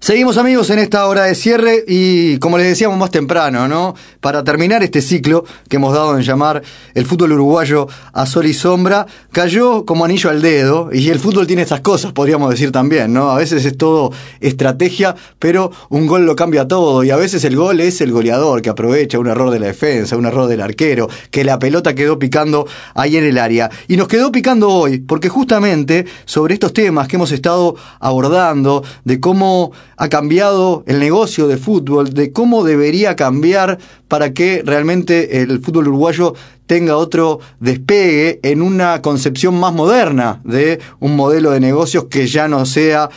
Seguimos, amigos, en esta hora de cierre y, como les decíamos más temprano, ¿no? Para terminar este ciclo que hemos dado en llamar el fútbol uruguayo a sol y sombra, cayó como anillo al dedo, y el fútbol tiene estas cosas, podríamos decir también, ¿no? A veces es todo estrategia, pero un gol lo cambia todo, y a veces el gol es el goleador que aprovecha un error de la defensa, un error del arquero, que la pelota quedó picando ahí en el área. Y nos quedó picando hoy, porque justamente sobre estos temas que hemos estado abordando, de cómo ha cambiado el negocio de fútbol, de cómo debería cambiar para que realmente el fútbol uruguayo tenga otro despegue en una concepción más moderna de un modelo de negocios que ya no sea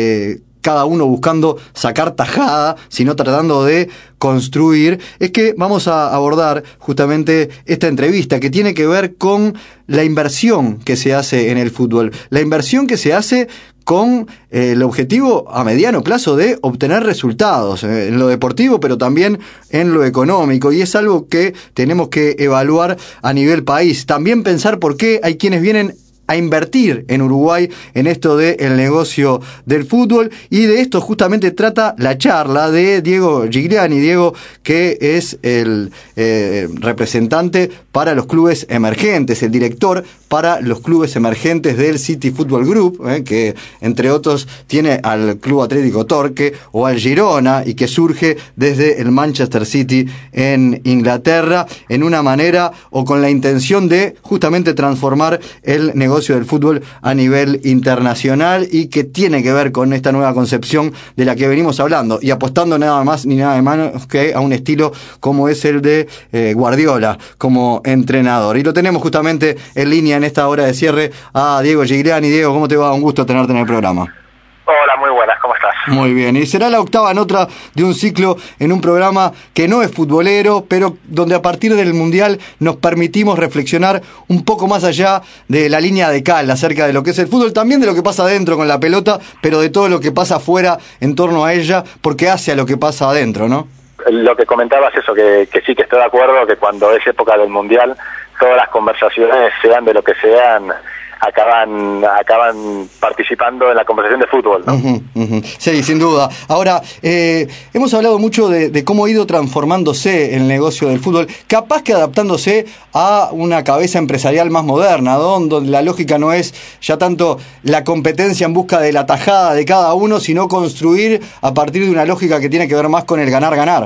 cada uno buscando sacar tajada, sino tratando de construir, es que vamos a abordar justamente esta entrevista que tiene que ver con la inversión que se hace en el fútbol, la inversión que se hace con el objetivo a mediano plazo de obtener resultados en lo deportivo, pero también en lo económico, y es algo que tenemos que evaluar a nivel país. También pensar por qué hay quienes vienen a invertir en Uruguay en esto del negocio del fútbol, y de esto justamente trata la charla de Diego Gigliani. Diego, que es el representante para los clubes emergentes, el director para los clubes emergentes del City Football Group, que entre otros tiene al Club Atlético Torque o al Girona, y que surge desde el Manchester City en Inglaterra, en una manera o con la intención de justamente transformar el negocio del fútbol a nivel internacional, y que tiene que ver con esta nueva concepción de la que venimos hablando, y apostando nada más ni nada menos que a un estilo como es el de Guardiola como entrenador. Y lo tenemos justamente en línea en esta hora de cierre a Diego Gigliani. Diego, ¿cómo te va? Un gusto tenerte en el programa. Hola, muy buenas, ¿cómo estás? Muy bien, y será la octava nota de un ciclo en un programa que no es futbolero, pero donde a partir del Mundial nos permitimos reflexionar un poco más allá de la línea de cal acerca de lo que es el fútbol, también de lo que pasa adentro con la pelota, pero de todo lo que pasa afuera en torno a ella, porque hace a lo que pasa adentro, ¿no? Lo que comentabas, eso, que sí, que estoy de acuerdo, que cuando es época del Mundial, todas las conversaciones, sean de lo que sean, acaban participando en la conversación de fútbol, ¿no? Sí, sin duda. Ahora, hemos hablado mucho de cómo ha ido transformándose el negocio del fútbol, capaz que adaptándose a una cabeza empresarial más moderna, donde la lógica no es ya tanto la competencia en busca de la tajada de cada uno, sino construir a partir de una lógica que tiene que ver más con el ganar-ganar.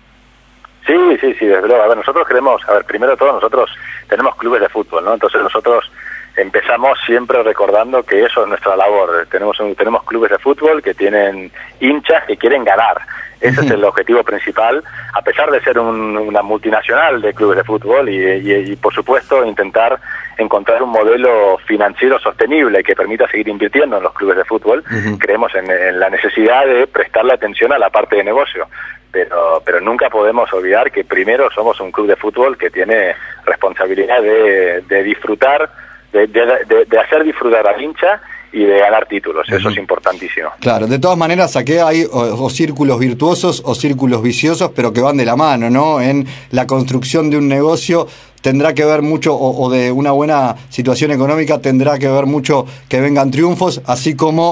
Sí, desde luego. A ver, nosotros creemos, primero de todo, nosotros tenemos clubes de fútbol, ¿no? Entonces nosotros empezamos siempre recordando que eso es nuestra labor. Tenemos clubes de fútbol que tienen hinchas que quieren ganar. Ese es el objetivo principal, a pesar de ser una multinacional de clubes de fútbol, y por supuesto intentar encontrar un modelo financiero sostenible que permita seguir invirtiendo en los clubes de fútbol. Creemos en la necesidad de prestarle atención a la parte de negocio, pero nunca podemos olvidar que primero somos un club de fútbol que tiene responsabilidad de disfrutar, de hacer disfrutar al hincha y de ganar títulos. Eso es importantísimo. Claro, de todas maneras aquí hay o círculos virtuosos o círculos viciosos, pero que van de la mano, ¿no? En la construcción de un negocio tendrá que ver mucho, o de una buena situación económica tendrá que ver mucho que vengan triunfos, así como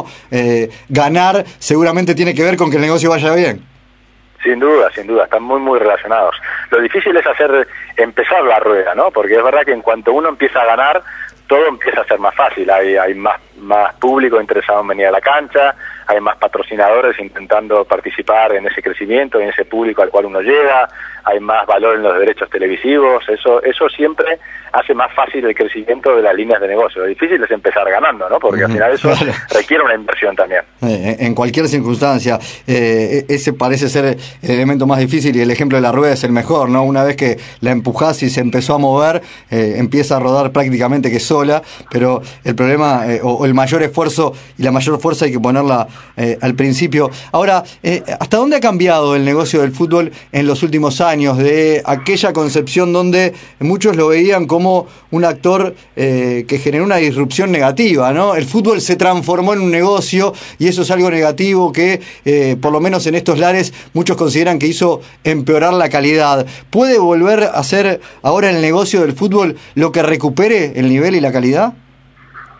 ganar seguramente tiene que ver con que el negocio vaya bien. Sin duda, están muy relacionados. Lo difícil es empezar la rueda, ¿no? Porque es verdad que en cuanto uno empieza a ganar, todo empieza a ser más fácil. Hay más público interesado en venir a la cancha, hay más patrocinadores intentando participar en ese crecimiento, en ese público al cual uno llega, hay más valor en los derechos televisivos. Eso siempre hace más fácil el crecimiento de las líneas de negocio. Lo difícil es empezar ganando, ¿no? Porque al final eso requiere una inversión también. En cualquier circunstancia, ese parece ser el elemento más difícil, y el ejemplo de la rueda es el mejor, ¿no? Una vez que la empujás y se empezó a mover, empieza a rodar prácticamente que sola, pero el problema, o el mayor esfuerzo y la mayor fuerza hay que ponerla al principio. Ahora, ¿hasta dónde ha cambiado el negocio del fútbol en los últimos años? De aquella concepción donde muchos lo veían como un actor que generó una disrupción negativa, ¿no? El fútbol se transformó en un negocio, y eso es algo negativo que, por lo menos en estos lares, muchos consideran que hizo empeorar la calidad. ¿Puede volver a ser ahora el negocio del fútbol lo que recupere el nivel y la calidad?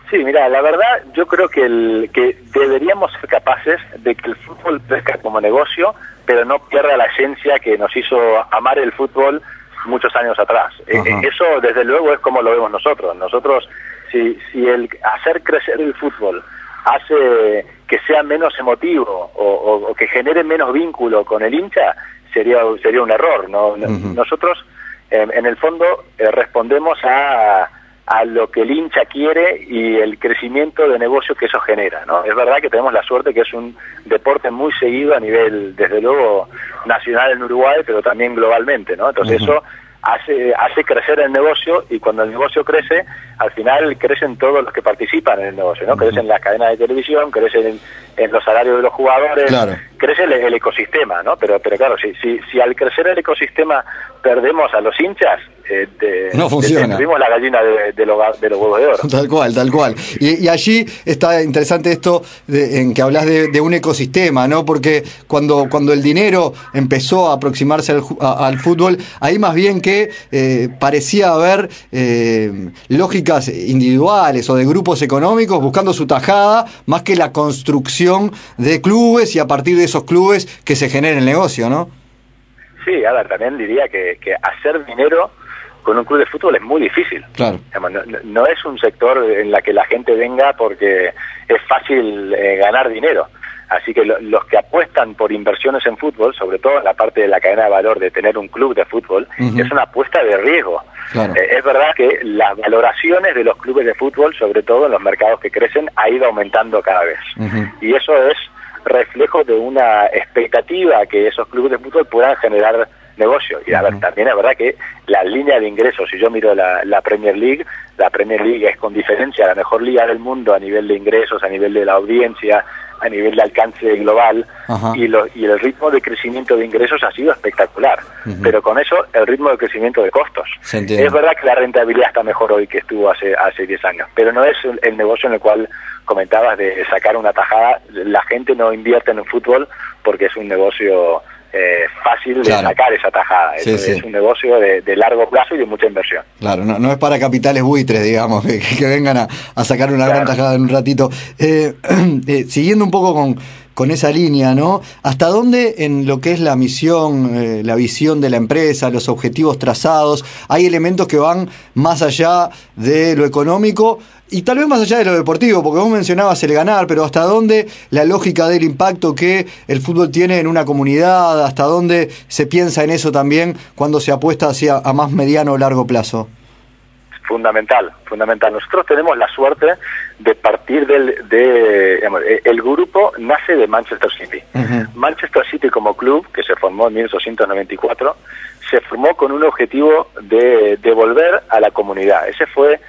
Sí, mira, la verdad yo creo que deberíamos ser capaces de que el fútbol crezca como negocio, pero no pierda la esencia que nos hizo amar el fútbol muchos años atrás. Eso desde luego es como lo vemos nosotros. Nosotros, si el hacer crecer el fútbol hace que sea menos emotivo o que genere menos vínculo con el hincha, sería un error, ¿no? Nosotros en el fondo respondemos a lo que el hincha quiere y el crecimiento de negocio que eso genera, ¿no? Es verdad que tenemos la suerte que es un deporte muy seguido a nivel, desde luego, nacional en Uruguay, pero también globalmente, ¿no? Entonces eso hace crecer el negocio, y cuando el negocio crece, al final crecen todos los que participan en el negocio, ¿no? Crecen las cadenas de televisión, crecen en los salarios de los jugadores, claro. Crece el ecosistema, ¿no? Pero claro, si al crecer el ecosistema perdemos a los hinchas, no funciona. Tuvimos la gallina de los huevos de oro. Tal cual. Y allí está interesante esto en que hablas de un ecosistema, ¿no? Porque cuando el dinero empezó a aproximarse al fútbol, ahí más bien que parecía haber lógicas individuales o de grupos económicos buscando su tajada, más que la construcción de clubes y a partir de esos clubes que se genere el negocio, ¿no? Sí, a ver, también diría que hacer dinero con un club de fútbol es muy difícil. Claro. No es un sector en la que la gente venga porque es fácil ganar dinero. Así que los que apuestan por inversiones en fútbol, sobre todo en la parte de la cadena de valor de tener un club de fútbol, es una apuesta de riesgo. Claro. Es verdad que las valoraciones de los clubes de fútbol, sobre todo en los mercados que crecen, ha ido aumentando cada vez. Y eso es reflejo de una expectativa que esos clubes de fútbol puedan generar negocio. Y a ver, también es verdad que la línea de ingresos, si yo miro la Premier League es con diferencia la mejor liga del mundo a nivel de ingresos, a nivel de la audiencia, a nivel de alcance global, y el ritmo de crecimiento de ingresos ha sido espectacular, pero con eso el ritmo de crecimiento de costos. Es verdad que la rentabilidad está mejor hoy que estuvo hace 10 años, pero no es el negocio en el cual comentabas de sacar una tajada. La gente no invierte en el fútbol porque es un negocio fácil de sacar esa tajada. Es un negocio de largo plazo y de mucha inversión. Claro, no es para capitales buitres, digamos, que vengan a sacar una gran tajada en un ratito. Siguiendo un poco con esa línea, ¿no? ¿Hasta dónde en lo que es la misión, la visión de la empresa, los objetivos trazados, hay elementos que van más allá de lo económico y tal vez más allá de lo deportivo? Porque vos mencionabas el ganar, pero ¿hasta dónde la lógica del impacto que el fútbol tiene en una comunidad? ¿Hasta dónde se piensa en eso también cuando se apuesta hacia a más mediano o largo plazo? Fundamental. Nosotros tenemos la suerte de partir el grupo nace de Manchester City. Manchester City como club, que se formó en 1894, se formó con un objetivo de devolver a la comunidad. Ese fue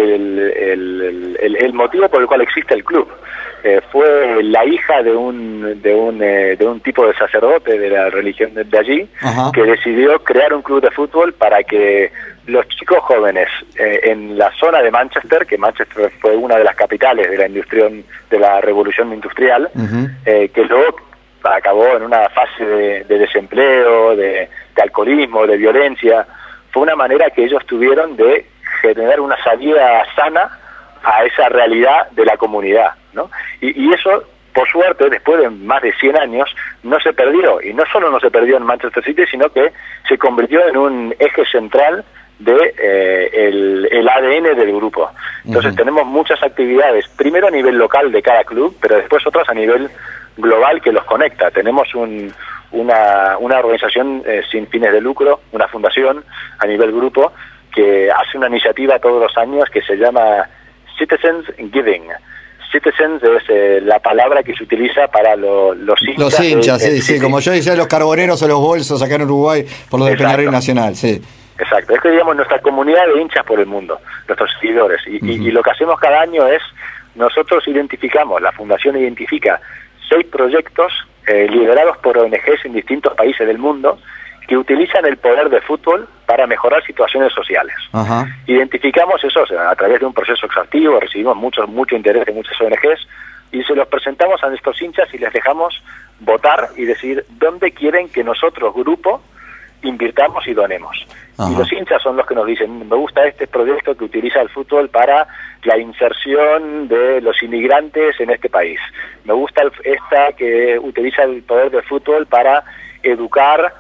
el motivo por el cual existe el club. Fue la hija de un tipo de sacerdote de la religión de allí, que decidió crear un club de fútbol para que los chicos jóvenes en la zona de Manchester, que Manchester fue una de las capitales de la revolución industrial, que luego acabó en una fase de desempleo, de alcoholismo, de violencia. Fue una manera que ellos tuvieron de generar una salida sana a esa realidad de la comunidad, ¿no? Y eso, por suerte, después de más de 100 años, no se perdió. Y no solo no se perdió en Manchester City, sino que se convirtió en un eje central de el ADN del grupo. Entonces tenemos muchas actividades, primero a nivel local de cada club, pero después otras a nivel global que los conecta. Tenemos una organización sin fines de lucro, una fundación a nivel grupo, que hace una iniciativa todos los años que se llama Citizens Giving. Citizens es la palabra que se utiliza para los hinchas. Los hinchas, sí, como yo decía, los carboneros o los bolsos acá en Uruguay, por lo de Peñarol Nacional, sí. Exacto, es que digamos nuestra comunidad de hinchas por el mundo, nuestros seguidores, y lo que hacemos cada año es, nosotros identificamos, la fundación identifica 6 proyectos liderados por ONGs en distintos países del mundo, que utilizan el poder del fútbol para mejorar situaciones sociales. Identificamos eso a través de un proceso exhaustivo, recibimos mucho interés de muchas ONGs y se los presentamos a nuestros hinchas y les dejamos votar y decir dónde quieren que nosotros, grupo, invirtamos y donemos. Ajá. Y los hinchas son los que nos dicen, me gusta este proyecto que utiliza el fútbol para la inserción de los inmigrantes en este país. Me gusta esta que utiliza el poder del fútbol para educar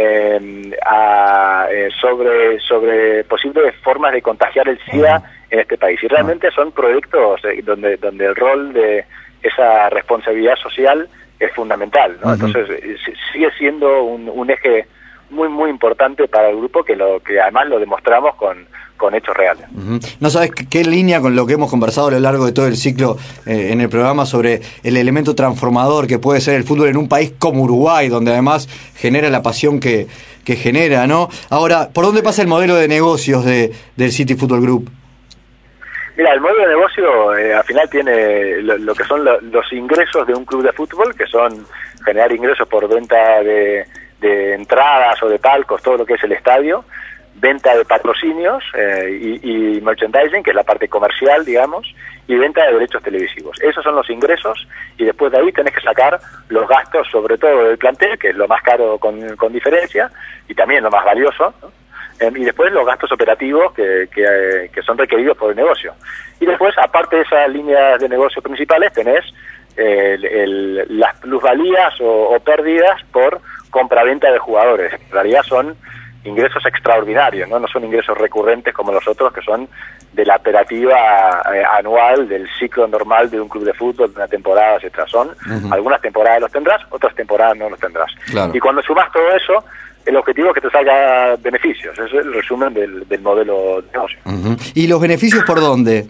sobre posibles formas de contagiar el SIDA en este país. Y realmente son proyectos donde el rol de esa responsabilidad social es fundamental, ¿no? Entonces sigue siendo un eje muy muy importante para el grupo, que además lo demostramos con hechos reales. No sabes qué línea con lo que hemos conversado a lo largo de todo el ciclo en el programa sobre el elemento transformador que puede ser el fútbol en un país como Uruguay, donde además genera la pasión que genera, ¿no? Ahora, ¿por dónde pasa el modelo de negocios del City Football Group? Mira, el modelo de negocio al final tiene lo que son los ingresos de un club de fútbol, que son generar ingresos por venta de entradas o de palcos, todo lo que es el estadio, venta de patrocinios y merchandising, que es la parte comercial, digamos, y venta de derechos televisivos. Esos son los ingresos, y después de ahí tenés que sacar los gastos, sobre todo del plantel, que es lo más caro con diferencia, y también lo más valioso, ¿no? Y después los gastos operativos que son requeridos por el negocio. Y después, aparte de esas líneas de negocio principales, tenés las plusvalías o pérdidas por compra-venta de jugadores. En realidad son ingresos extraordinarios, ¿no? No son ingresos recurrentes como los otros, que son de la operativa anual, del ciclo normal de un club de fútbol, de una temporada, etcétera. Son algunas temporadas los tendrás, otras temporadas no los tendrás. Claro. Y cuando sumas todo eso, el objetivo es que te salga beneficios. Eso es el resumen del modelo de negocio. ¿Y los beneficios por dónde?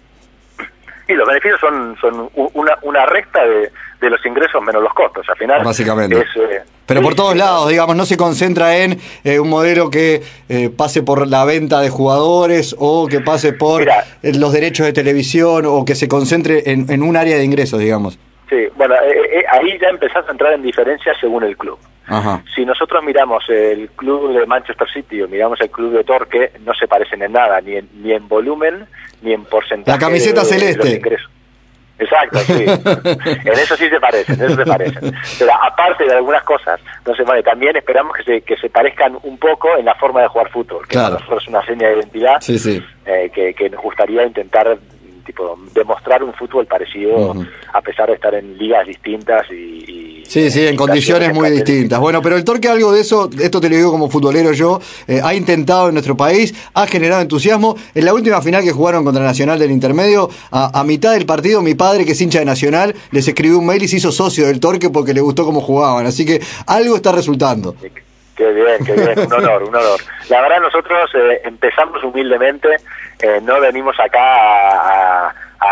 Y los beneficios son una resta de los ingresos menos los costos. Al final, básicamente. Pero por todos lados, digamos, no se concentra en un modelo que pase por la venta de jugadores o que pase por los derechos de televisión, o que se concentre en un área de ingresos, digamos. Sí, bueno, ahí ya empezás a entrar en diferencias según el club. Ajá. Si nosotros miramos el club de Manchester City o miramos el club de Torque, no se parecen en nada, ni en volumen, ni en porcentaje. La camiseta celeste. Exacto, sí. En eso sí se parecen, Pero aparte de algunas cosas, también esperamos que se parezcan un poco en la forma de jugar fútbol, que para nosotros es una seña de identidad, que nos gustaría intentar demostrar un fútbol parecido, a pesar de estar en ligas distintas en condiciones muy distintas. Bueno, pero el Torque, algo de eso, esto te lo digo como futbolero yo, ha intentado en nuestro país, ha generado entusiasmo. En la última final que jugaron contra Nacional del Intermedio, a mitad del partido, mi padre, que es hincha de Nacional, les escribió un mail y se hizo socio del Torque porque le gustó cómo jugaban, así que algo está resultando. Qué bien, un honor. La verdad, nosotros empezamos humildemente, no venimos acá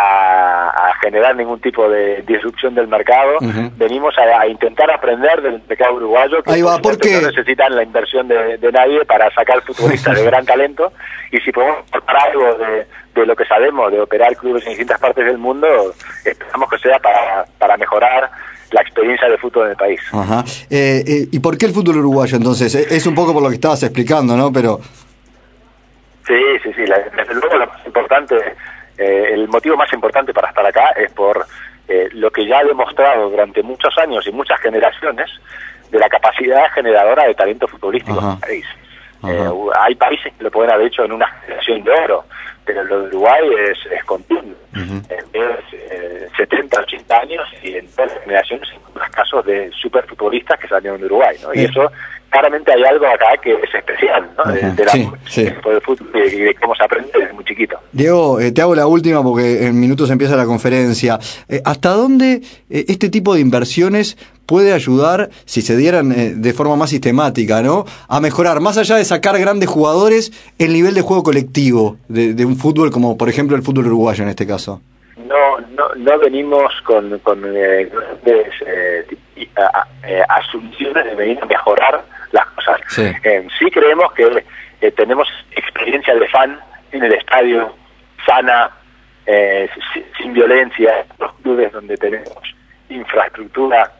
a generar ningún tipo de disrupción del mercado, venimos a intentar aprender del mercado uruguayo, que no necesitan la inversión de nadie para sacar futbolistas de gran talento, y si podemos aportar algo de lo que sabemos de operar clubes en distintas partes del mundo, esperamos que sea para mejorar la experiencia de fútbol en el país. Ajá. ¿Y por qué el fútbol uruguayo entonces? Es un poco por lo que estabas explicando, ¿no? Pero sí. Desde luego lo más importante, el motivo más importante para estar acá es por lo que ya ha demostrado durante muchos años y muchas generaciones de la capacidad generadora de talento futbolístico en el país. Hay países que lo pueden haber hecho en una generación de oro, pero lo de Uruguay es continuo. Es 70, 80 años, y en todas las generaciones encuentras casos de superfutbolistas que salieron de Uruguay, ¿no? Y eso, claramente hay algo acá que es especial, ¿no? Del fútbol y de cómo se aprende desde muy chiquito. Diego, te hago la última porque en minutos empieza la conferencia. ¿Hasta dónde este tipo de inversiones puede ayudar, si se dieran de forma más sistemática, ¿no?, a mejorar, más allá de sacar grandes jugadores, el nivel de juego colectivo de un fútbol como, por ejemplo, el fútbol uruguayo en este caso? No venimos con asunciones de venir a mejorar las cosas. Sí creemos que tenemos experiencia de fan en el estadio, sana, sin violencia, los clubes donde tenemos infraestructura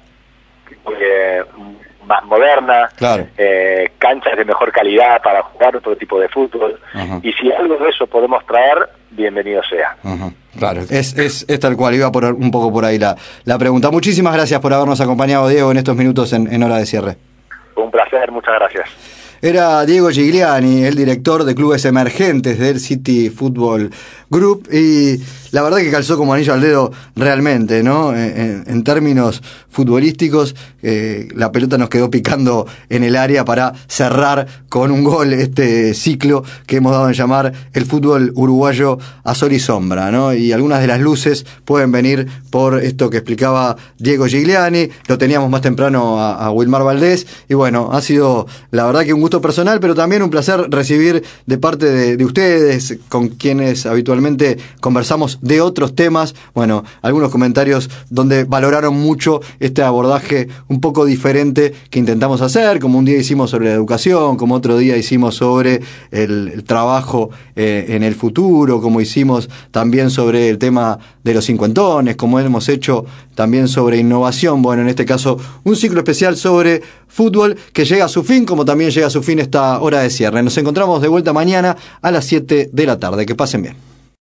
más moderna, canchas de mejor calidad para jugar otro tipo de fútbol, y si algo de eso podemos traer, bienvenido sea. Claro, es tal cual, iba un poco por ahí la pregunta. Muchísimas gracias por habernos acompañado, Diego, en estos minutos en Hora de Cierre. Un placer, muchas gracias. Era Diego Gigliani, el director de clubes emergentes del City Football Group, y la verdad que calzó como anillo al dedo realmente, ¿no? En términos futbolísticos, la pelota nos quedó picando en el área para cerrar con un gol este ciclo que hemos dado en llamar el fútbol uruguayo a sol y sombra, ¿no? Y algunas de las luces pueden venir por esto que explicaba Diego Gigliani, lo teníamos más temprano a Wilmar Valdés, y bueno, ha sido la verdad que un gusto personal, pero también un placer recibir de parte de ustedes, con quienes habitualmente conversamos de otros temas, bueno, algunos comentarios donde valoraron mucho este abordaje un poco diferente que intentamos hacer, como un día hicimos sobre la educación, como otro día hicimos sobre el trabajo en el futuro, como hicimos también sobre el tema de los cincuentones, como hemos hecho también sobre innovación. Bueno, en este caso un ciclo especial sobre fútbol que llega a su fin, como también llega a su fin esta hora de cierre. Nos encontramos de vuelta mañana a las 7 de la tarde. Que pasen bien.